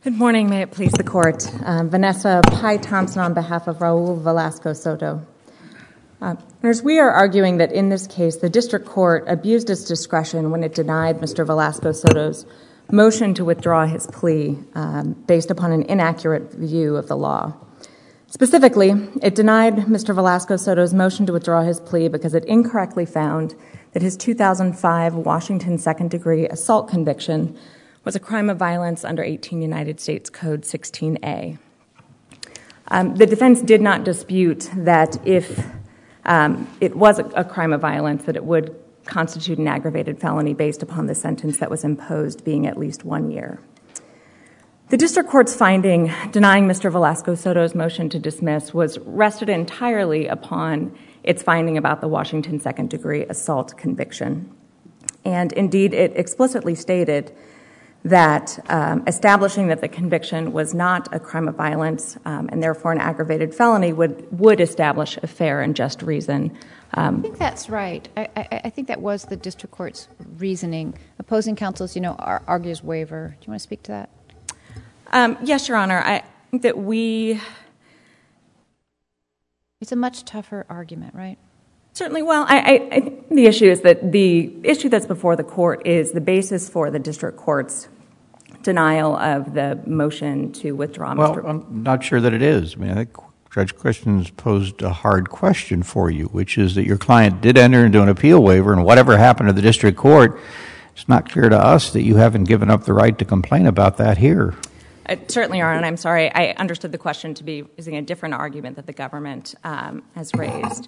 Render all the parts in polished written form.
Good morning. May it please the Court. Vanessa Pai Thompson on behalf of Raul Velasco Soto. We are arguing that in this case, the District Court abused its discretion when it denied Mr. Velasco Soto's motion to withdraw his plea based upon an inaccurate view of the law. Specifically, it denied Mr. Velasco Soto's motion to withdraw his plea because it incorrectly found that his 2005 Washington second-degree assault conviction was a crime of violence under 18 United States Code 16A. The defense did not dispute that if it was a crime of violence, that it would constitute an aggravated felony based upon the sentence that was imposed being at least 1 year. The District Court's finding denying Mr. Velasco Soto's motion to dismiss was rested entirely upon its finding about the Washington second-degree assault conviction. And indeed, it explicitly stated that establishing that the conviction was not a crime of violence and therefore an aggravated felony would establish a fair and just reason. I think that's right. I think that was the District Court's reasoning. Opposing counsels, argues waiver. Do you want to speak to that? Yes, Your Honor. I think that It's a much tougher argument, right? Certainly. Well, I think the issue is that the issue that's before the Court is the basis for the District Court's denial of the motion to withdraw. Well, I'm not sure that it is. I think Judge Christian's posed a hard question for you, which is that your client did enter into an appeal waiver, and whatever happened to the District Court, it's not clear to us that you haven't given up the right to complain about that here. Certainly, Your Honor, and I'm sorry. I understood the question to be using a different argument that the government has raised.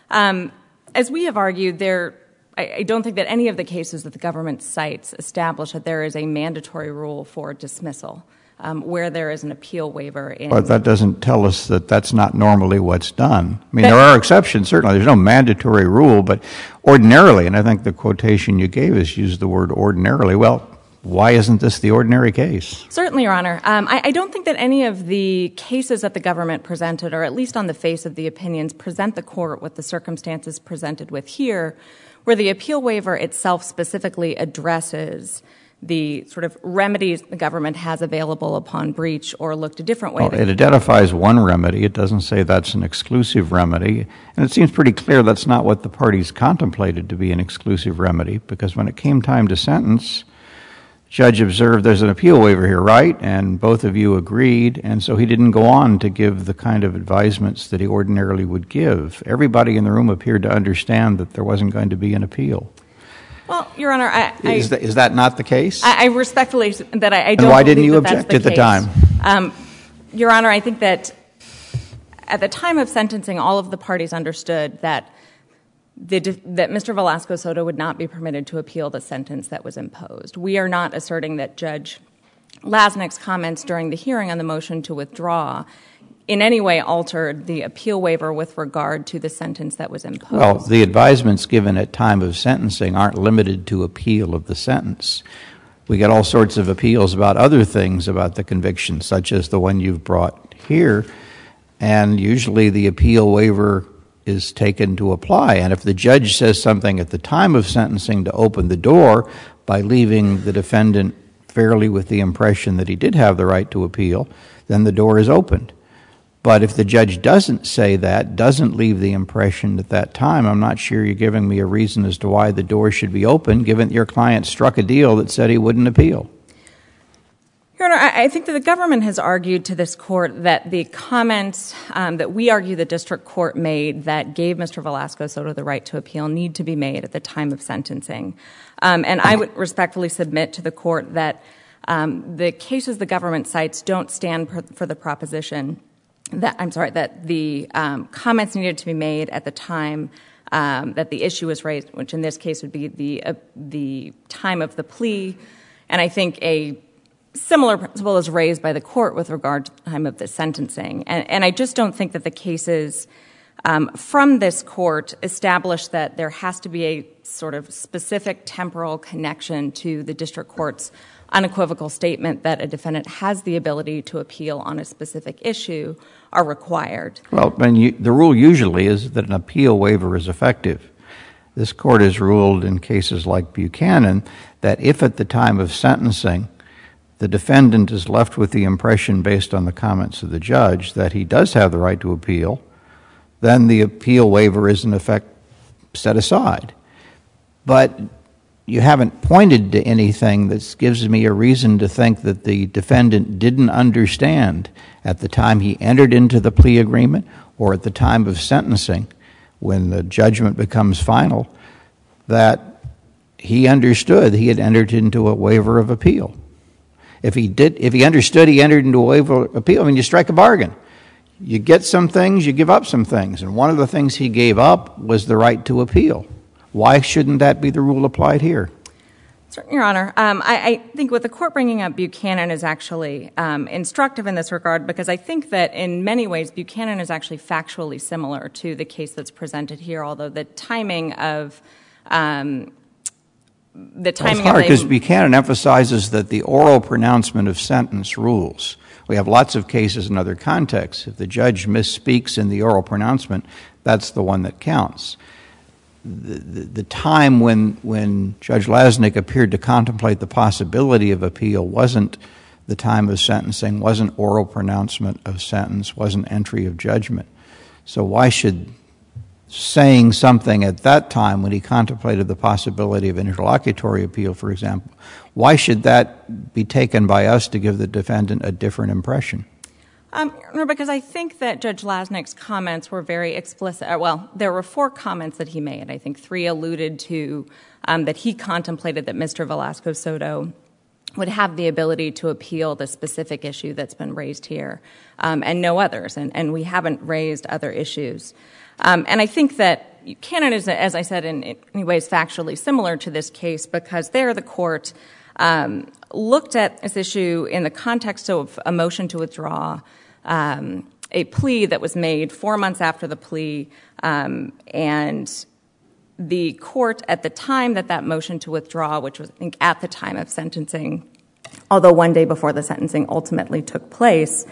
As we have argued, I don't think that any of the cases that the government cites establish that there is a mandatory rule for dismissal where there is an appeal waiver. But that doesn't tell us that that's not normally what's done. I mean, there are exceptions, certainly. There's no mandatory rule, but ordinarily, and I think the quotation you gave us used the word ordinarily. Well, why isn't this the ordinary case? Certainly, Your Honor. I don't think that any of the cases that the government presented, or at least on the face of the opinions, present the Court with the circumstances presented with here, where the appeal waiver itself specifically addresses the sort of remedies the government has available upon breach or looked a different way. Well, it identifies one remedy. It doesn't say that's an exclusive remedy. And it seems pretty clear that's not what the parties contemplated to be an exclusive remedy, because when it came time to sentence, judge observed there's an appeal waiver here, right? And both of you agreed, and so he didn't go on to give the kind of advisements that he ordinarily would give. Everybody in the room appeared to understand that there wasn't going to be an appeal. Well, Your Honor, Is that not the case? I respectfully that I don't. And why didn't you believe that object at the time? Your Honor, I think that at the time of sentencing, all of the parties understood that Mr. Velasco Soto would not be permitted to appeal the sentence that was imposed. We are not asserting that Judge Lasnik's comments during the hearing on the motion to withdraw in any way altered the appeal waiver with regard to the sentence that was imposed. Well, the advisements given at time of sentencing aren't limited to appeal of the sentence. We get all sorts of appeals about other things about the conviction, such as the one you've brought here, and usually the appeal waiver is taken to apply. And if the judge says something at the time of sentencing to open the door by leaving the defendant fairly with the impression that he did have the right to appeal, then the door is opened. But if the judge doesn't say that, doesn't leave the impression at that time, I'm not sure you're giving me a reason as to why the door should be open, given that your client struck a deal that said he wouldn't appeal. Your Honor, I think that the government has argued to this Court that the comments that we argue the district court made that gave Mr. Velasco Soto the right to appeal need to be made at the time of sentencing. And I would respectfully submit to the Court that the cases the government cites don't stand for the proposition that the comments needed to be made at the time that the issue was raised, which in this case would be the time of the plea. And I think a similar principle is raised by the Court with regard to the time of the sentencing. And I just don't think that the cases from this Court establish that there has to be a sort of specific temporal connection to the district court's unequivocal statement that a defendant has the ability to appeal on a specific issue are required. Well, the rule usually is that an appeal waiver is effective. This Court has ruled in cases like Buchanan that if at the time of sentencing the defendant is left with the impression, based on the comments of the judge, that he does have the right to appeal, then the appeal waiver is in effect set aside. But you haven't pointed to anything that gives me a reason to think that the defendant didn't understand at the time he entered into the plea agreement or at the time of sentencing, when the judgment becomes final, that he understood he had entered into a waiver of appeal. If he understood he entered into a waiver of appeal, I mean, you strike a bargain. You get some things, you give up some things. And one of the things he gave up was the right to appeal. Why shouldn't that be the rule applied here? Certainly, Your Honor. I think with the court bringing up Buchanan is actually instructive in this regard, because I think that in many ways Buchanan is actually factually similar to the case that's presented here, although the timing of it's hard because Buchanan emphasizes that the oral pronouncement of sentence rules. We have lots of cases in other contexts. If the judge misspeaks in the oral pronouncement, that's the one that counts. The time when Judge Lasnik appeared to contemplate the possibility of appeal wasn't the time of sentencing, wasn't oral pronouncement of sentence, wasn't entry of judgment. So why should saying something at that time when he contemplated the possibility of an interlocutory appeal, for example, why should that be taken by us to give the defendant a different impression? Because I think that Judge Lasnik's comments were very explicit. Well, there were 4 comments that he made. I think 3 alluded to that he contemplated that Mr. Velasco Soto would have the ability to appeal the specific issue that's been raised here, and no others. And we haven't raised other issues. And I think that Buchanan is, as I said, in many ways factually similar to this case, because there the court looked at this issue in the context of a motion to withdraw, a plea that was made 4 months after the plea, and the court at the time that motion to withdraw, which was I think at the time of sentencing, although one day before the sentencing ultimately took place,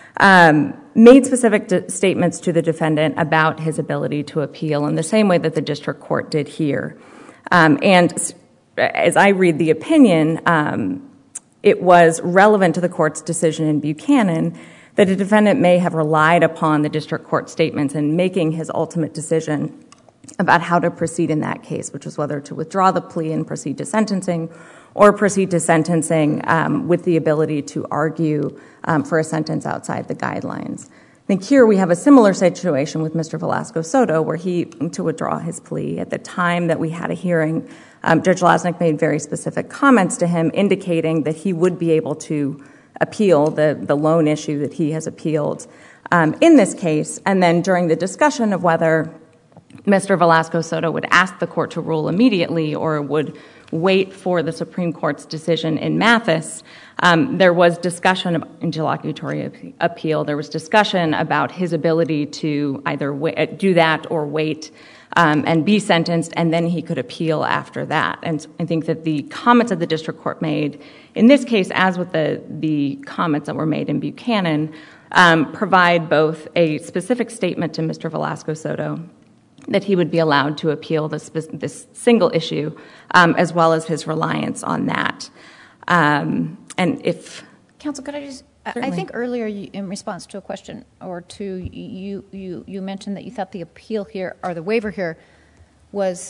made specific statements to the defendant about his ability to appeal in the same way that the district court did here. And as I read the opinion, it was relevant to the court's decision in Buchanan that a defendant may have relied upon the district court statements in making his ultimate decision about how to proceed in that case, which was whether to withdraw the plea and proceed to sentencing, or proceed to sentencing with the ability to argue for a sentence outside the guidelines. I think here we have a similar situation with Mr. Velasco Soto, where to withdraw his plea. At the time that we had a hearing, Judge Lasnik made very specific comments to him indicating that he would be able to appeal the loan issue that he has appealed in this case. And then during the discussion of whether Mr. Velasco Soto would ask the court to rule immediately or would wait for the Supreme Court's decision in Mathis, there was discussion of interlocutory appeal. There was discussion about his ability to either do that or wait and be sentenced, and then he could appeal after that. And I think that the comments that the district court made in this case, as with the comments that were made in Buchanan, provide both a specific statement to Mr. Velasco Soto that he would be allowed to appeal this single issue, as well as his reliance on that. And if... Counsel, could I just... Certainly. I think earlier, in response to a question or two, you mentioned that you thought the appeal here, or the waiver here, was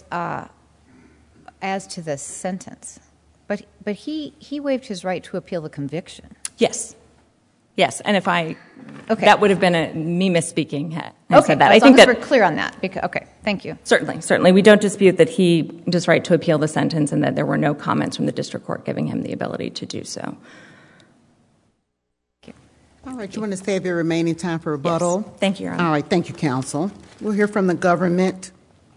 as to the sentence. But he waived his right to appeal the conviction. Yes. Yes, and if I... Okay. That would have been me misspeaking. Okay, that. I think that we're clear on that. Okay, thank you. Certainly. We don't dispute that he has right to appeal the sentence and that there were no comments from the district court giving him the ability to do so. Thank you. All right, you want to save your remaining time for rebuttal? Yes. Thank you, Your Honor. All right, thank you, counsel. We'll hear from the government.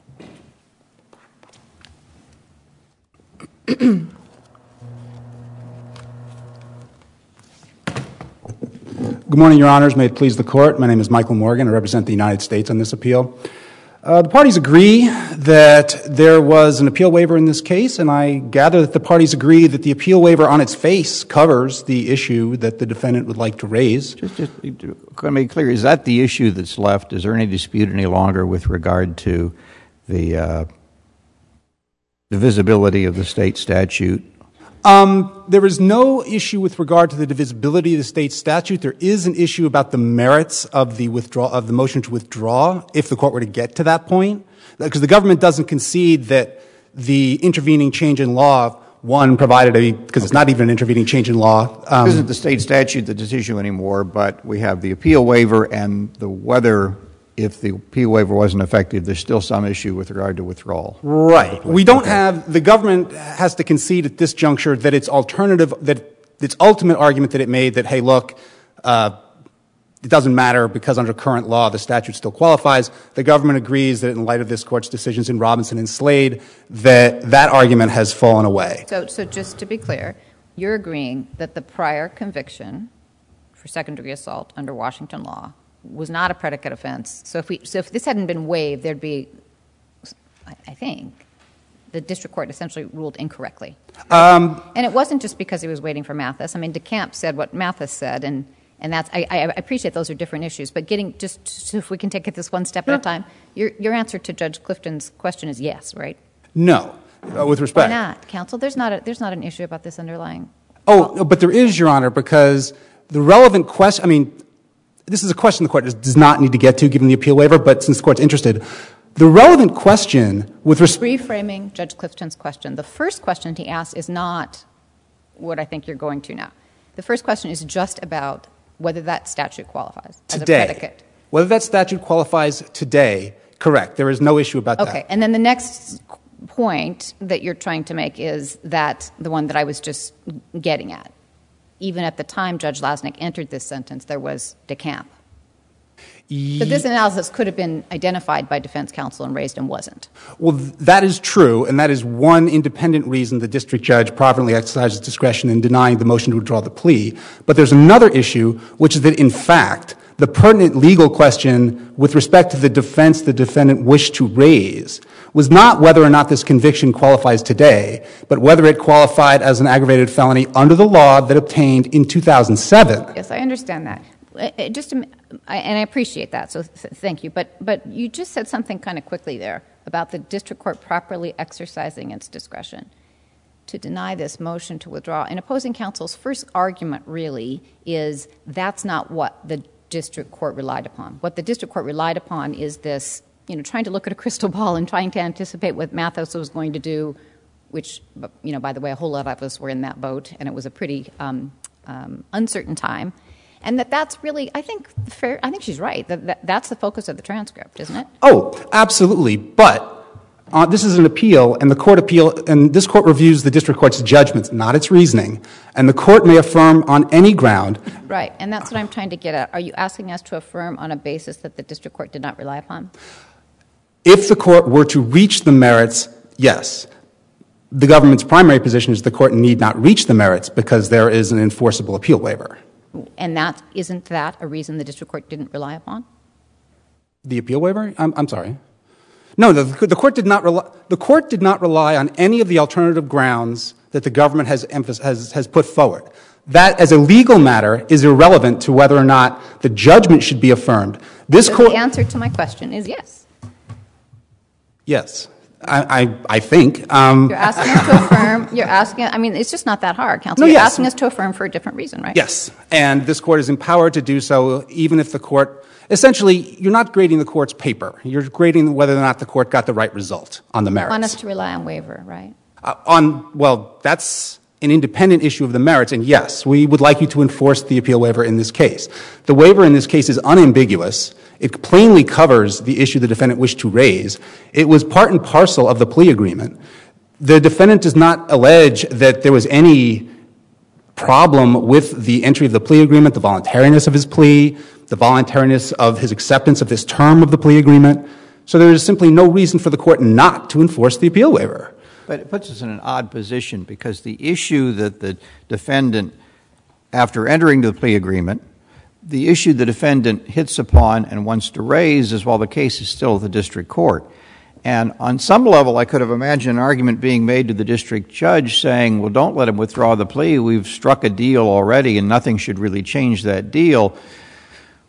Good morning, Your Honors. May it please the Court. My name is Michael Morgan. I represent the United States on this appeal. The parties agree that there was an appeal waiver in this case, and I gather that the parties agree that the appeal waiver on its face covers the issue that the defendant would like to raise. Just to make clear, is that the issue that's left? Is there any dispute any longer with regard to the divisibility of the state statute? There is no issue with regard to the divisibility of the state statute. There is an issue about the merits of the motion to withdraw, if the court were to get to that point, because the government doesn't concede that the intervening change in law, because it's not even an intervening change in law. It isn't the state statute that's at issue anymore, but we have the appeal waiver and whether if the appeal waiver wasn't effective, there's still some issue with regard to withdrawal. Right. We don't have, the government has to concede at this juncture that its ultimate argument that it made that, hey, look, it doesn't matter because under current law the statute still qualifies. The government agrees that in light of this Court's decisions in Robinson and Slade, that argument has fallen away. So just to be clear, you're agreeing that the prior conviction for second-degree assault under Washington law was not a predicate offense. So if this hadn't been waived, there'd be, I think, the district court essentially ruled incorrectly. And it wasn't just because he was waiting for Mathis. I mean, DeCamp said what Mathis said, and that's, I appreciate those are different issues, but just if we can take it this one step at a time, your answer to Judge Clifton's question is yes, right? No, with respect. Why not, counsel? There's not an issue about this underlying. No, but there is, Your Honor, because the relevant question, I mean, this is a question the Court does not need to get to given the appeal waiver, but since the Court's interested, the relevant question with respect. Reframing Judge Clifton's question. The first question he asked is not what I think you're going to now. The first question is just about whether that statute qualifies as a predicate. Whether that statute qualifies today, correct. There is no issue about that. Okay. And then the next point that you're trying to make is that the one that I was just getting at. Even at the time Judge Lasnik entered this sentence, there was DeCamp. But this analysis could have been identified by defense counsel and raised and wasn't. Well, that is true, and that is one independent reason the district judge properly exercises discretion in denying the motion to withdraw the plea. But there's another issue, which is that, in fact, the pertinent legal question with respect to the defense the defendant wished to raise was not whether or not this conviction qualifies today, but whether it qualified as an aggravated felony under the law that obtained in 2007. Yes, I understand that. And I appreciate that, so thank you. But you just said something kind of quickly there about the district court properly exercising its discretion to deny this motion to withdraw. And opposing counsel's first argument really is that's not what the district court relied upon. What the district court relied upon is this, trying to look at a crystal ball and trying to anticipate what Mathis was going to do, which, by the way, a whole lot of us were in that boat, and it was a pretty uncertain time. And that's really, I think, fair. I think she's right. That's the focus of the transcript, isn't it? Oh, absolutely. But this is an appeal, and this court reviews the district court's judgments, not its reasoning. And the court may affirm on any ground. Right, and that's what I'm trying to get at. Are you asking us to affirm on a basis that the district court did not rely upon? If the court were to reach the merits, yes. The government's primary position is the court need not reach the merits because there is an enforceable appeal waiver. And isn't that a reason the district court didn't rely upon? The appeal waiver? I'm sorry. No, the court did not rely. The court did not rely on any of the alternative grounds that the government has put forward. That, as a legal matter, is irrelevant to whether or not the judgment should be affirmed. The answer to my question is yes. Yes, I think. You're asking us to affirm. It's just not that hard, counsel. No, you're yes. asking us to affirm for a different reason, right? Yes, and this court is empowered to do so even if the court. Essentially, you're not grading the court's paper. You're grading whether or not the court got the right result on the merits. You want us to rely on waiver, right? That's an independent issue of the merits, and yes, we would like you to enforce the appeal waiver in this case. The waiver in this case is unambiguous. It plainly covers the issue the defendant wished to raise. It was part and parcel of the plea agreement. The defendant does not allege that there was any problem with the entry of the plea agreement, the voluntariness of his plea, the voluntariness of his acceptance of this term of the plea agreement. So there is simply no reason for the court not to enforce the appeal waiver. But it puts us in an odd position because the issue that the defendant, after entering the plea agreement, the issue the defendant hits upon and wants to raise is while the case is still at the district court. And on some level, I could have imagined an argument being made to the district judge saying, well, don't let him withdraw the plea. We've struck a deal already and nothing should really change that deal.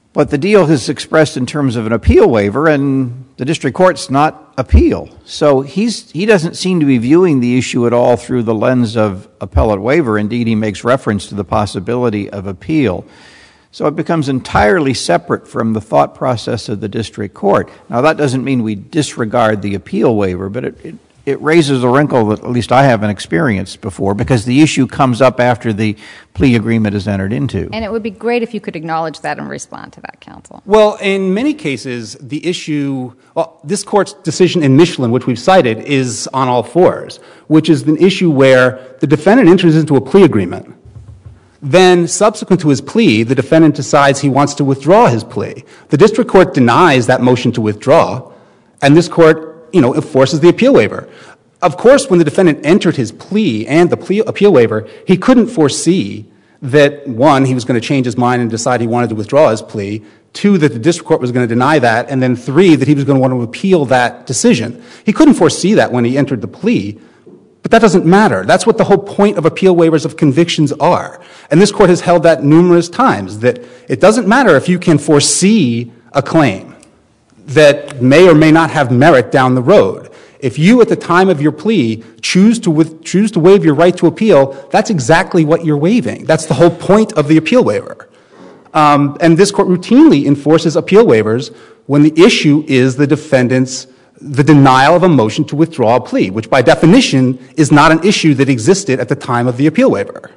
But the deal is expressed in terms of an appeal waiver, and the district court's not appeal. So he doesn't seem to be viewing the issue at all through the lens of appellate waiver. Indeed, he makes reference to the possibility of appeal. So it becomes entirely separate from the thought process of the district court. Now, that doesn't mean we disregard the appeal waiver, but it raises a wrinkle that at least I haven't experienced before, because the issue comes up after the plea agreement is entered into. And it would be great if you could acknowledge that and respond to that, counsel. Well, in many cases, the issue, this court's decision in Michelin, which we've cited, is on all fours, which is an issue where the defendant enters into a plea agreement. Then, subsequent to his plea, the defendant decides he wants to withdraw his plea. The district court denies that motion to withdraw, and this court enforces the appeal waiver. Of course, when the defendant entered his plea and the appeal waiver, he couldn't foresee that, one, he was going to change his mind and decide he wanted to withdraw his plea, two, that the district court was going to deny that, and then three, that he was going to want to appeal that decision. He couldn't foresee that when he entered the plea, but that doesn't matter. That's what the whole point of appeal waivers of convictions are. And this court has held that numerous times, that it doesn't matter if you can foresee a claim that may or may not have merit down the road. If you, at the time of your plea, choose to waive your right to appeal, that's exactly what you're waiving. That's the whole point of the appeal waiver. And this court routinely enforces appeal waivers when the issue is the denial of a motion to withdraw a plea, which by definition is not an issue that existed at the time of the appeal waiver.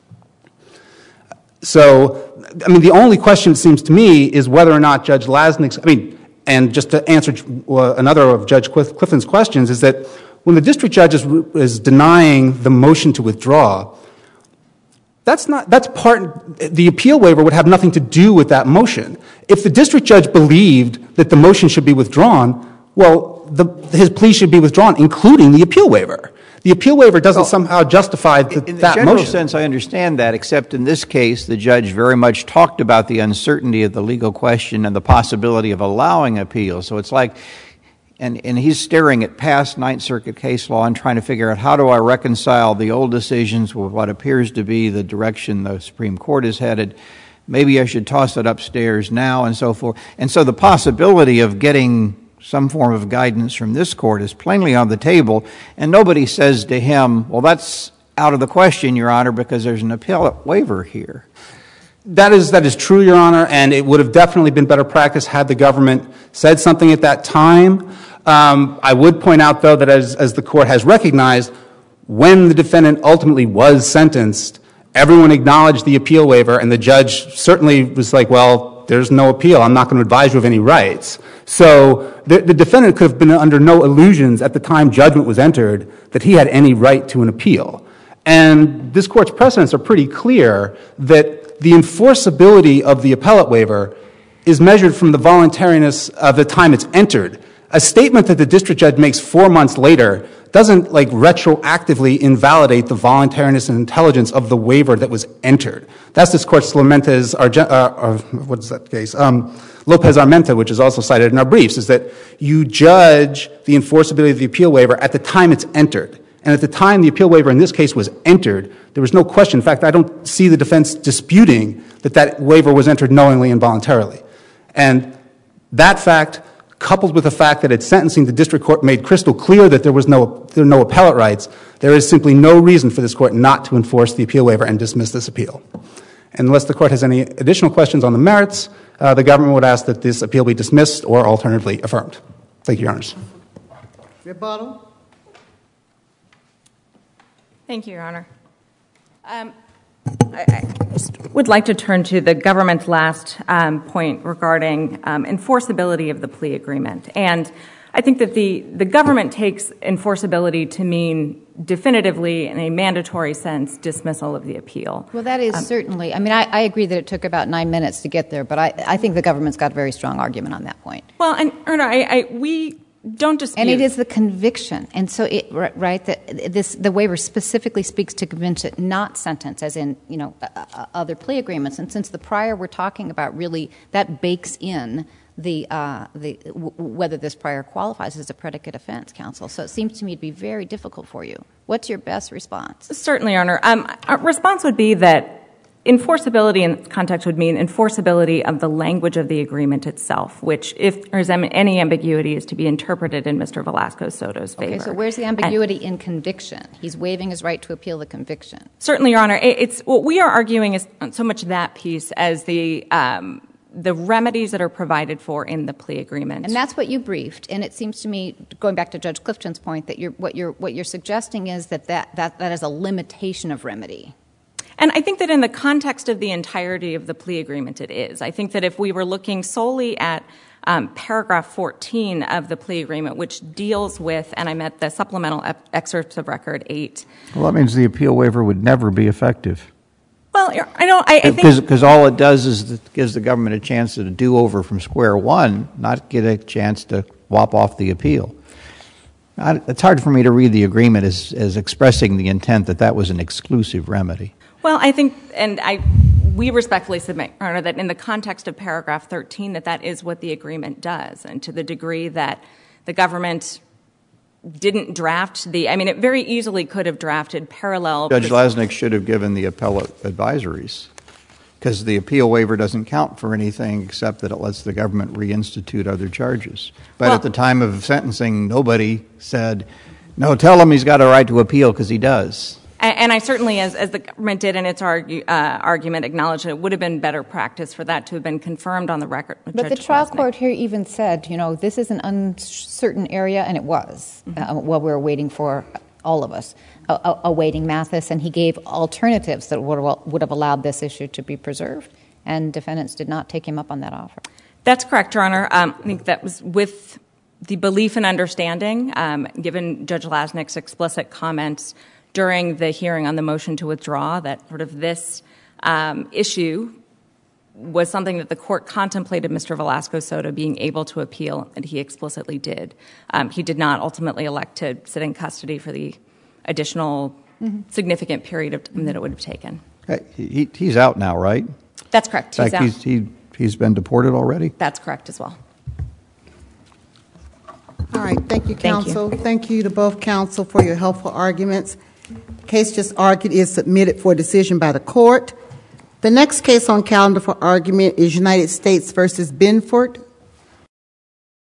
So, the only question, it seems to me, is whether or not Judge Lasnik's, and just to answer another of Judge Clifton's questions, is that when the district judge is denying the motion to withdraw, the appeal waiver would have nothing to do with that motion. If the district judge believed that the motion should be withdrawn, well, his plea should be withdrawn, including the appeal waiver. The appeal waiver doesn't somehow justify that motion. In the general sense, I understand that, except in this case, the judge very much talked about the uncertainty of the legal question and the possibility of allowing appeal. So it's like, and he's staring at past Ninth Circuit case law and trying to figure out how do I reconcile the old decisions with what appears to be the direction the Supreme Court is headed. Maybe I should toss it upstairs now and so forth. And so the possibility of getting some form of guidance from this court is plainly on the table, and nobody says to him, well, that's out of the question, Your Honor, because there's an appellate waiver here. That is true, Your Honor, and it would have definitely been better practice had the government said something at that time. I would point out, though, that as the court has recognized, when the defendant ultimately was sentenced, everyone acknowledged the appeal waiver, and the judge certainly was like, well, there's no appeal. I'm not going to advise you of any rights. So the defendant could have been under no illusions at the time judgment was entered that he had any right to an appeal. And this court's precedents are pretty clear that the enforceability of the appellate waiver is measured from the voluntariness of the time it's entered. A statement that the district judge makes 4 months later doesn't retroactively invalidate the voluntariness and intelligence of the waiver that was entered. That's this court's Lopez Armenta, which is also cited in our briefs, is that you judge the enforceability of the appeal waiver at the time it's entered. And at the time the appeal waiver in this case was entered, there was no question. In fact, I don't see the defense disputing that waiver was entered knowingly and voluntarily. And that fact, coupled with the fact that at sentencing the district court made crystal clear that there were no appellate rights, there is simply no reason for this court not to enforce the appeal waiver and dismiss this appeal. And unless the court has any additional questions on the merits, the government would ask that this appeal be dismissed or alternatively affirmed. Thank you, Your Honors. Rebuttal. Thank you, Your Honor. I would like to turn to the government's last point regarding enforceability of the plea agreement. And I think that the government takes enforceability to mean definitively, in a mandatory sense, dismissal of the appeal. Well, that is certainly, I agree that it took about 9 minutes to get there, but I think the government's got a very strong argument on that point. Well, and Erna, we don't dispute. And it is the conviction. And so, the waiver specifically speaks to conviction, not sentence, as in, other plea agreements. And since the prior we're talking about really, that bakes in whether this prior qualifies as a predicate offense, counsel. So it seems to me to be very difficult for you. What's your best response? Certainly, Your Honor. Our response would be that enforceability in this context would mean enforceability of the language of the agreement itself, which, if there's any ambiguity, is to be interpreted in Mr. Velasco Soto's favor. Okay, so where's the ambiguity in conviction? He's waiving his right to appeal the conviction. Certainly, Your Honor. What we are arguing is not so much that piece as the remedies that are provided for in the plea agreement. And that's what you briefed. And it seems to me, going back to Judge Clifton's point, that what you're suggesting is that is a limitation of remedy. And I think that in the context of the entirety of the plea agreement, it is. I think that if we were looking solely at paragraph 14 of the plea agreement, which deals with, and I'm at the supplemental excerpts of Record 8. Well, that means the appeal waiver would never be effective. Well, I think... Because all it does is it gives the government a chance to do over from square one, not get a chance to whop off the appeal. It's hard for me to read the agreement as expressing the intent that that was an exclusive remedy. Well, I think, and we respectfully submit, Your Honor, that in the context of paragraph 13, that is what the agreement does. And to the degree that the government didn't draft it very easily could have drafted parallel... Judge Lasnik should have given the appellate advisories, because the appeal waiver doesn't count for anything except that it lets the government reinstitute other charges. But at the time of sentencing, nobody said, no, tell him he's got a right to appeal, because he does. And I certainly, as the government did in its argument, acknowledge that it would have been better practice for that to have been confirmed on the record. But the trial court here even said, this is an uncertain area, and it was, while we were waiting for all of us, awaiting Mathis, and he gave alternatives that would have allowed this issue to be preserved, and defendants did not take him up on that offer. That's correct, Your Honor. I think that was with the belief and understanding, given Judge Lasnik's explicit comments during the hearing on the motion to withdraw, that sort of this issue was something that the court contemplated Mr. Velasco Soto being able to appeal, and he explicitly did. He did not ultimately elect to sit in custody for the additional significant period of time that it would have taken. He's out now, right? That's correct. He's out. He's been deported already? That's correct as well. All right. Thank you, counsel. Thank you to both counsel for your helpful arguments. The case just argued is submitted for decision by the court. The next case on calendar for argument is United States v. Benford.